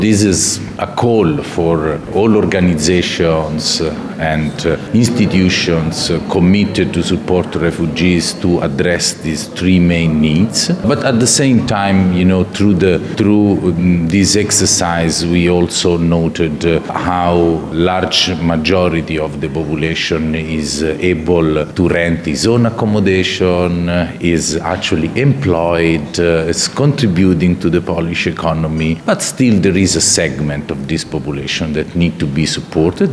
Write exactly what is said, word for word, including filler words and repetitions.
This is a call for all organizations and institutions committed to support refugees to address these three main needs. But at the same time, you know, through the through this exercise, we also noted how large majority of the population is able to rent its own accommodation, is actually employed, is contributing to the Polish economy, but still there is a segment of this population that need to be supported.